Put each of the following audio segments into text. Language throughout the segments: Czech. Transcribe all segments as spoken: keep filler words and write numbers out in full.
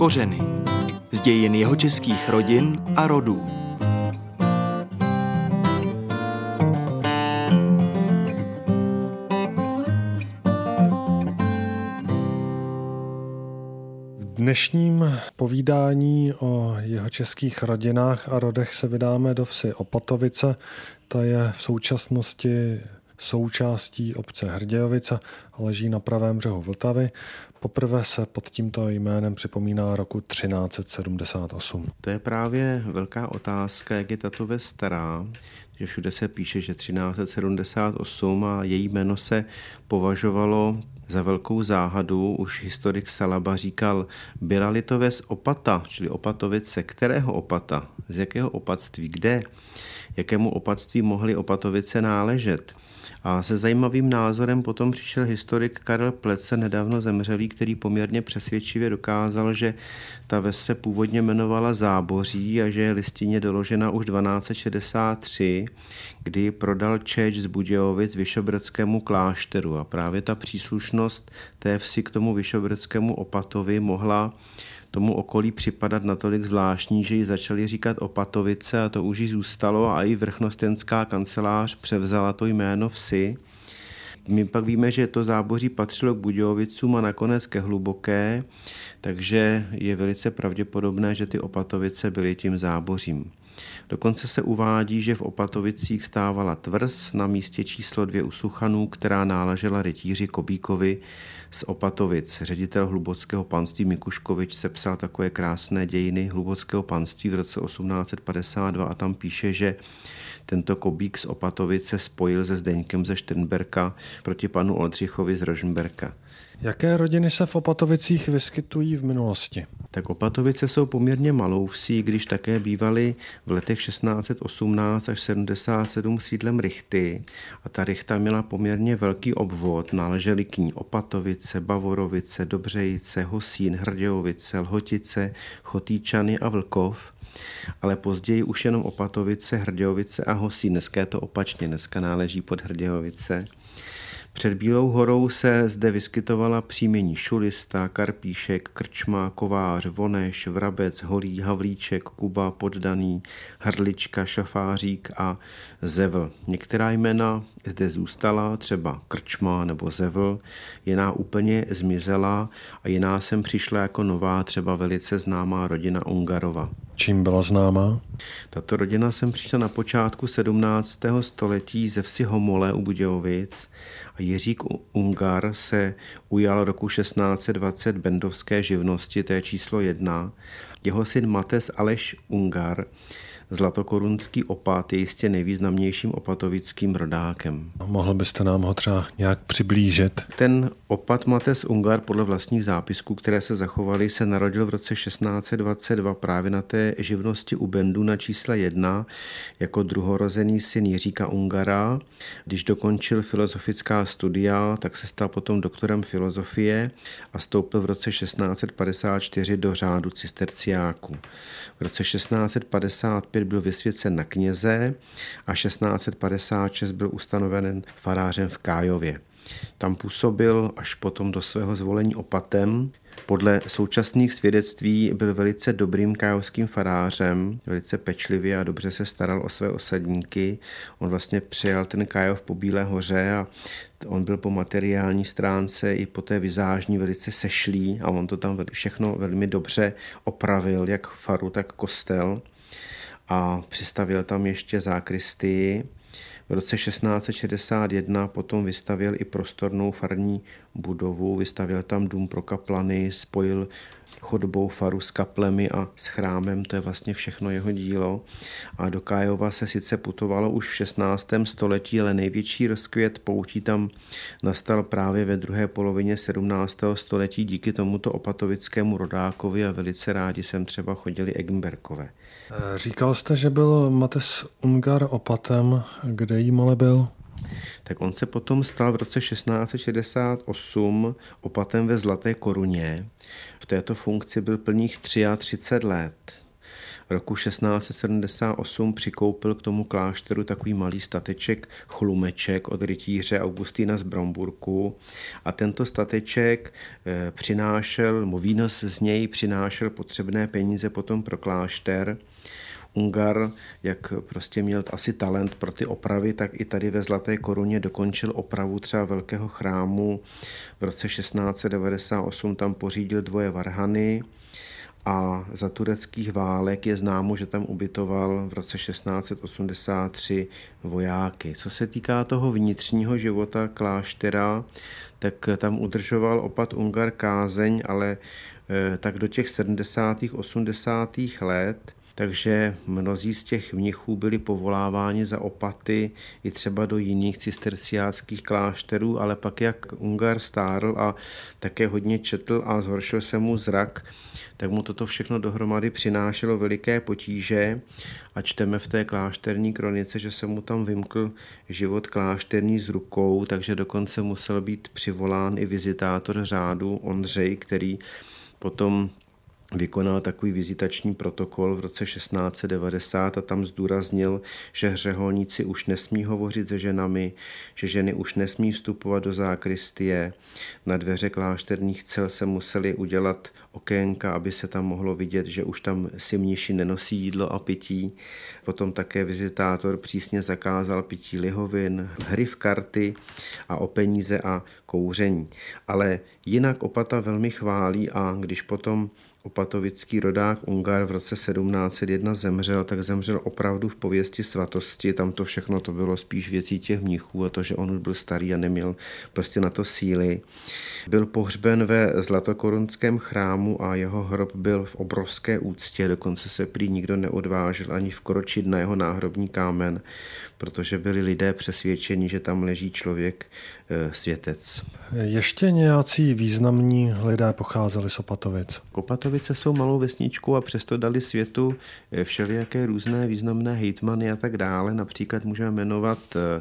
Kořeny. Z dějin jihočeských rodin a rodů. V dnešním povídání o jihočeských rodinách a rodech se vydáme do vsi Opatovice. Ta je v současnosti součástí obce Hrdějovice a leží na pravém břehu Vltavy. Poprvé se pod tímto jménem připomíná roku třináct set sedmdesát osm. To je právě velká otázka, jak je tato ves stará, že všude se píše, že třináct set sedmdesát osm a její jméno se považovalo za velkou záhadu. Už historik Salaba říkal, byla-li to ves Opata, čili Opatovice, kterého Opata, z jakého opatství, kde, jakému opatství mohly Opatovice náležet. A se zajímavým názorem potom přišel historik Karel Plece, nedávno zemřelý, který poměrně přesvědčivě dokázal, že ta ves se původně jmenovala Záboří a že je listině doložena už dvanáct set šedesát tři, kdy prodal Čeč z Budějovic vyšehradskému klášteru. A právě ta příslušnost té vsi k tomu vyšehradskému Opatovi mohla tomu okolí připadat natolik zvláštní, že ji začali říkat Opatovice a to už jí zůstalo a i vrchnostenská kancelář převzala to jméno vsi. My pak víme, že to Záboří patřilo k Budějovicům a nakonec ke Hluboké, takže je velice pravděpodobné, že ty Opatovice byly tím Zábořím. Dokonce se uvádí, že v Opatovicích stávala tvrz na místě číslo dvě u Suchanů, která náležela rytíři Kobíkovi z Opatovic. Ředitel hlubockého panství Mikuškovič sepsal takové krásné dějiny hlubockého panství v roce osmnáct set padesát dva a tam píše, že tento Kobík z Opatovic se spojil se Zdeňkem ze Šternberka proti panu Oldřichovi z Rožmberka. Jaké rodiny se v Opatovicích vyskytují v minulosti? Tak Opatovice jsou poměrně malou vsí, když také bývaly v letech šestnáct set osmnáct až sedmdesát sedm sídlem Rychty a ta Rychta měla poměrně velký obvod, náležely k ní Opatovice, Bavorovice, Dobřejice, Hosín, Hrdějovice, Lhotice, Chotýčany a Vlkov. Ale později už jenom Opatovice, Hrdějovice a Hosín. Dneska je to opačně, dneska náleží pod Hrdějovice. Před Bílou horou se zde vyskytovala příjmení Šulista, Karpíšek, Krčma, Kovář, Voneš, Vrabec, Holý, Havlíček, Kuba, Poddaný, Hrdlička, Šafářík a Zevl. Některá jména zde zůstala, třeba Krčma nebo Zevl, jiná úplně zmizela a jiná sem přišla jako nová, třeba velice známá rodina Ungarova. Čím byla známá? Tato rodina sem přišla na počátku sedmnáctého století ze vsi Homole u Budějovic a Jiřík Ungar se ujal roku šestnáct set dvacet bendovské živnosti, to je číslo jedna. Jeho syn Mates Aleš Ungar, zlatokorunský opat, je jistě nejvýznamnějším opatovickým rodákem. Mohl byste nám ho třeba nějak přiblížit? Ten opat Mates Ungar podle vlastních zápisků, které se zachovaly, se narodil v roce šestnáct set dvacet dva právě na té živnosti u Bendu na čísle jedna jako druhorozený syn Jiříka Ungara. Když dokončil filozofická studia, tak se stal potom doktorem filozofie a vstoupil v roce šestnáct set padesát čtyři do řádu cisterciáků. V roce šestnáct set padesát pět byl vysvěcen na kněze a šestnáct set padesát šest byl ustanoven farářem v Kájově. Tam působil až potom do svého zvolení opatem. Podle současných svědectví byl velice dobrým kájovským farářem, velice pečlivě a dobře se staral o své osadníky. On vlastně přijal ten Kájov po Bílé hoře a on byl po materiální stránce i po té vizážní velice sešlý a on to tam všechno velmi dobře opravil, jak faru, tak kostel. A přistavil tam ještě zákristii. V roce šestnáct set šedesát jedna potom vystavěl i prostornou farní budovu, vystavěl tam dům pro kaplany, spojil chodbou faru s kaplemi a s chrámem, to je vlastně všechno jeho dílo. A do Kájova se sice putovalo už v šestnáctém století, ale největší rozkvět poutí tam nastal právě ve druhé polovině sedmnáctého století díky tomuto opatovickému rodákovi a velice rádi sem třeba chodili Eggenberkové. Říkal jste, že byl Mates Ungar opatem, kde jím ale byl? Tak on se potom stal v roce šestnáct set šedesát osm opatem ve Zlaté Koruně. V této funkci byl plných třicet tři let. roku šestnáct set sedmdesát osm přikoupil k tomu klášteru takový malý stateček Chlumeček od rytíře Augustína z Bromburku a tento stateček přinášel, výnos z něj přinášel potřebné peníze potom pro klášter. Ungar, jak prostě měl asi talent pro ty opravy, tak i tady ve Zlaté koruně dokončil opravu třeba velkého chrámu. V roce šestnáct set devadesát osm tam pořídil dvoje varhany a za tureckých válek je známo, že tam ubytoval v roce šestnáct set osmdesát tři vojáky. Co se týká toho vnitřního života kláštera, tak tam udržoval opat Ungar kázeň, ale tak do těch sedmdesátých osmdesátých let, takže mnozí z těch mnichů byli povoláváni za opaty i třeba do jiných cisterciáckých klášterů, ale pak jak Ungar stárl a také hodně četl a zhoršil se mu zrak, tak mu toto všechno dohromady přinášelo veliké potíže a čteme v té klášterní kronice, že se mu tam vymkl život klášterní z rukou, takže dokonce musel být přivolán i vizitátor řádu Ondřej, který potom vykonal takový vizitační protokol v roce šestnáct set devadesát a tam zdůraznil, že řeholníci už nesmí hovořit se ženami, že ženy už nesmí vstupovat do zákristie. Na dveře klášterních cel se museli udělat okénka, aby se tam mohlo vidět, že už tam si mniši nenosí jídlo a pití. Potom také vizitátor přísně zakázal pití lihovin, hry v karty a o peníze a kouření. Ale jinak opata velmi chválí a když potom opatovický rodák Ungar v roce sedmnáct set jedna zemřel, tak zemřel opravdu v pověsti svatosti. Tam to všechno to bylo spíš věcí těch mnichů a to, že on byl starý a neměl prostě na to síly. Byl pohřben ve Zlatokorunském chrámu a jeho hrob byl v obrovské úctě, dokonce se prý nikdo neodvážil ani vkročit na jeho náhrobní kámen, protože byli lidé přesvědčeni, že tam leží člověk světec. Ještě nějací významní lidé pocházeli z Opatovic? Opatovice jsou malou vesničkou a přesto dali světu všelijaké různé významné hejtmany a tak dále. Například můžeme jmenovat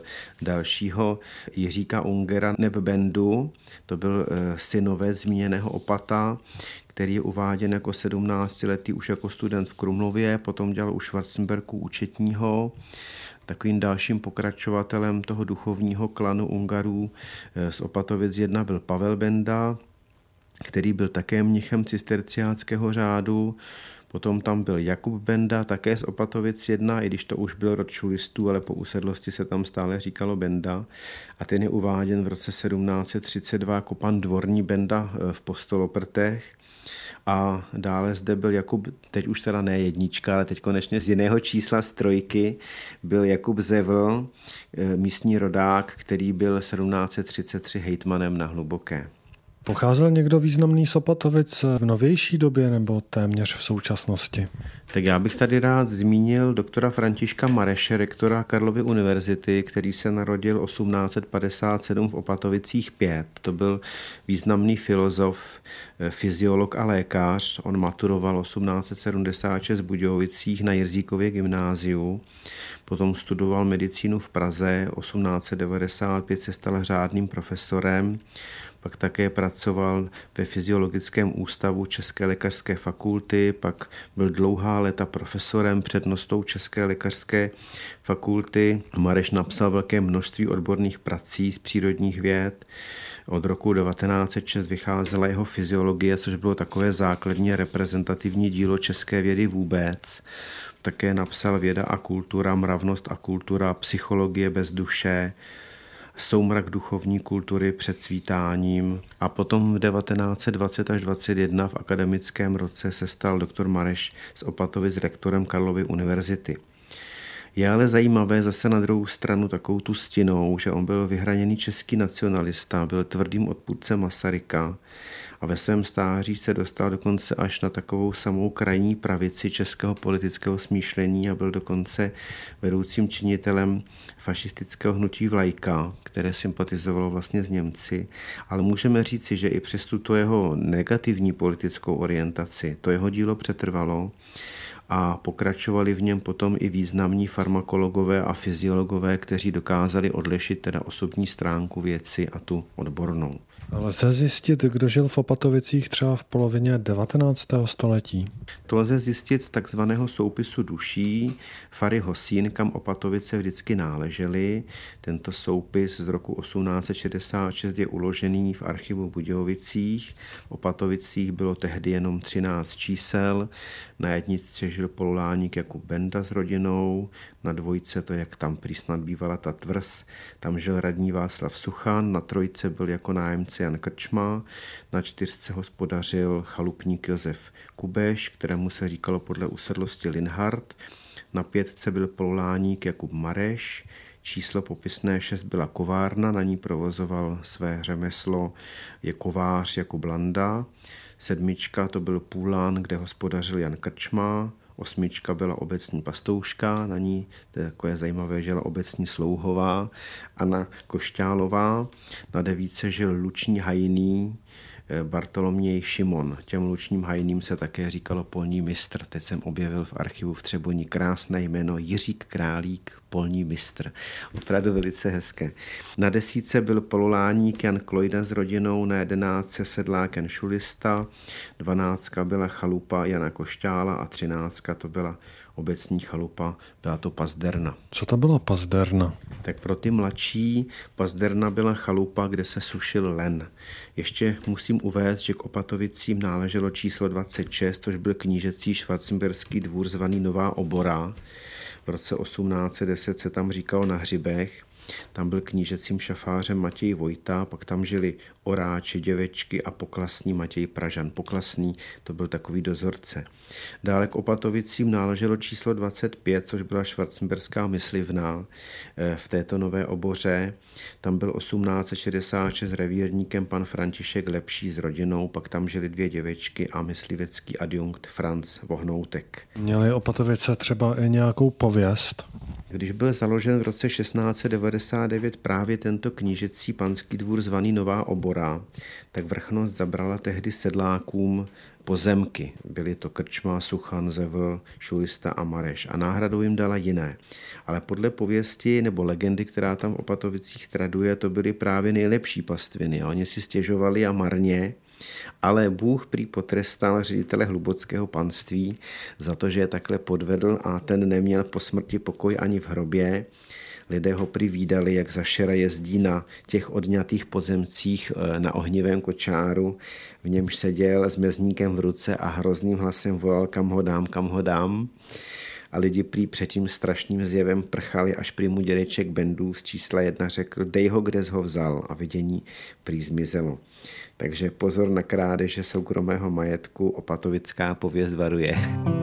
dalšího Jiříka Ungera neb Bendu, to byl synovec zmíněného opata, který je uváděn jako sedmnáctiletý už jako student v Krumlově, potom dělal u Schwarzenbergu účetního. Takovým dalším pokračovatelem toho duchovního klanu Ungarů z Opatovic jedna byl Pavel Benda, který byl také mnichem cisterciáckého řádu. Potom tam byl Jakub Benda, také z Opatovic jedna, i když to už byl rod šulistů, ale po usedlosti se tam stále říkalo Benda. A ten je uváděn v roce sedmnáct set třicet dva jako pan Dvorní Benda v Postoloprtech. A dále zde byl Jakub, teď už teda ne jednička, ale teď konečně z jiného čísla z trojky, byl Jakub Zevl, místní rodák, který byl sedmnáct set třicet tři hejtmanem na Hluboké. Pocházel někdo významný z Opatovic v novější době nebo téměř v současnosti? Tak já bych tady rád zmínil doktora Františka Mareše, rektora Karlovy univerzity, který se narodil osmnáct set padesát sedm v Opatovicích pět. To byl významný filozof, fyziolog a lékař. On maturoval osmnáct set sedmdesát šest v Budějovicích na Jirzíkově gymnáziu. Potom studoval medicínu v Praze, osmnáct set devadesát pět se stal řádným profesorem. Pak také pracoval ve Fyziologickém ústavu České lékařské fakulty, pak byl dlouhá léta profesorem, přednostou České lékařské fakulty. Mareš napsal velké množství odborných prací z přírodních věd. Od roku devatenáct set šest vycházela jeho fyziologie, což bylo takové základně reprezentativní dílo české vědy vůbec. Také napsal Věda a kultura, Mravnost a kultura, Psychologie bez duše, Soumrak duchovní kultury před svítáním a potom v devatenáct set dvacet až dvacet jedna v akademickém roce se stal doktor Mareš z Opatovic rektorem Karlovy univerzity. Je ale zajímavé zase na druhou stranu takovou tu stinou, že on byl vyhraněný český nacionalista, byl tvrdým odpůrcem Masaryka a ve svém stáří se dostal dokonce až na takovou samou krajní pravici českého politického smýšlení a byl dokonce vedoucím činitelem fašistického hnutí Vlajka, které sympatizovalo vlastně s Němci. Ale můžeme říci, že i přes tuto jeho negativní politickou orientaci to jeho dílo přetrvalo a pokračovali v něm potom i významní farmakologové a fyziologové, kteří dokázali odlišit teda osobní stránku věci a tu odbornou. Lze zjistit, kdo žil v Opatovicích třeba v polovině devatenáctého století? To lze zjistit z takzvaného soupisu duší Fary Hosín, kam Opatovice vždycky náležely. Tento soupis z roku osmnáct set šedesát šest je uložený v archivu v Budějovicích. V Opatovicích bylo tehdy jenom třináct čísel. Na jedničce žil poluláník Jakub Benda s rodinou, na dvojce, to jak tam prý snad bývala ta tvrz, tam žil radní Václav Suchan, na trojce byl jako nájemce Jan Krčma, na čtyřce hospodařil chalupník Josef Kubeš, kterému se říkalo podle usedlosti Linhart, na pětce byl poluláník Jakub Mareš, číslo popisné šest byla kovárna, na ní provozoval své řemeslo je kovář Jakub Landa, sedmička to byl půlán, kde hospodařil Jan Krčma, osmička byla obecní pastouška, na ní, to je takové zajímavé, žila obecní slouhová, Anna Košťálová, na devítce žil luční hajný Bartoloměj Šimon. Těm lučním hajným se také říkalo polní mistr. Teď jsem objevil v archivu v Třeboni krásné jméno Jiřík Králík, polní mistr. Opravdu velice hezké. Na desítce byl poluláník Jan Klojda s rodinou, na jedenáctce sedlák Jan Šulista, dvanáctka byla chalupa Jana Košťála a třináctka to byla obecní chalupa, byla to pazderna. Co to byla pazderna? Tak pro ty mladší pazderna byla chalupa, kde se sušil len. Ještě musím uvést, že k Opatovicím náleželo číslo dvacet šest, což byl knížecí švarcemberský dvůr zvaný Nová Obora. V roce osmnáct set deset se tam říkalo Na hřibech. Tam byl knížecím šafářem Matěj Vojta, pak tam žili oráči, děvečky a poklasní Matěj Pražan. Poklasný to byl takový dozorce. Dále k Opatovicím náleželo číslo dvacet pět, což byla švarcemberská myslivna v této Nové Oboře. Tam byl osmnáct set šedesát šest revírníkem pan František Lepší s rodinou, pak tam žili dvě děvečky a myslivecký adjunkt Franc Vohnoutek. Měli Opatovice třeba i nějakou pověst? Když byl založen v roce šestnáct set devadesát devět právě tento knížecí panský dvůr zvaný Nová Obora, tak vrchnost zabrala tehdy sedlákům pozemky. Byly to Krčma, Suchan, Zevl, Šulista a Mareš a náhradou jim dala jiné. Ale podle pověsti nebo legendy, která tam v Opatovicích traduje, to byly právě nejlepší pastviny a oni si stěžovali a marně, ale Bůh prý potrestal ředitele hlubockého panství za to, že je takhle podvedl a ten neměl po smrti pokoj ani v hrobě. Lidé ho prý vídali, jak za šera jezdí na těch odňatých pozemcích na ohnivém kočáru, v němž seděl s mezníkem v ruce a hrozným hlasem volal kam ho dám, kam ho dám. A lidi prý před tím strašným zjevem prchali, až prý mu dědeček Bendů z čísla jedna řekl, dej ho, kde jsi ho vzal, a vidění prý zmizelo. Takže pozor na krádeže soukromého majetku, opatovická pověst varuje.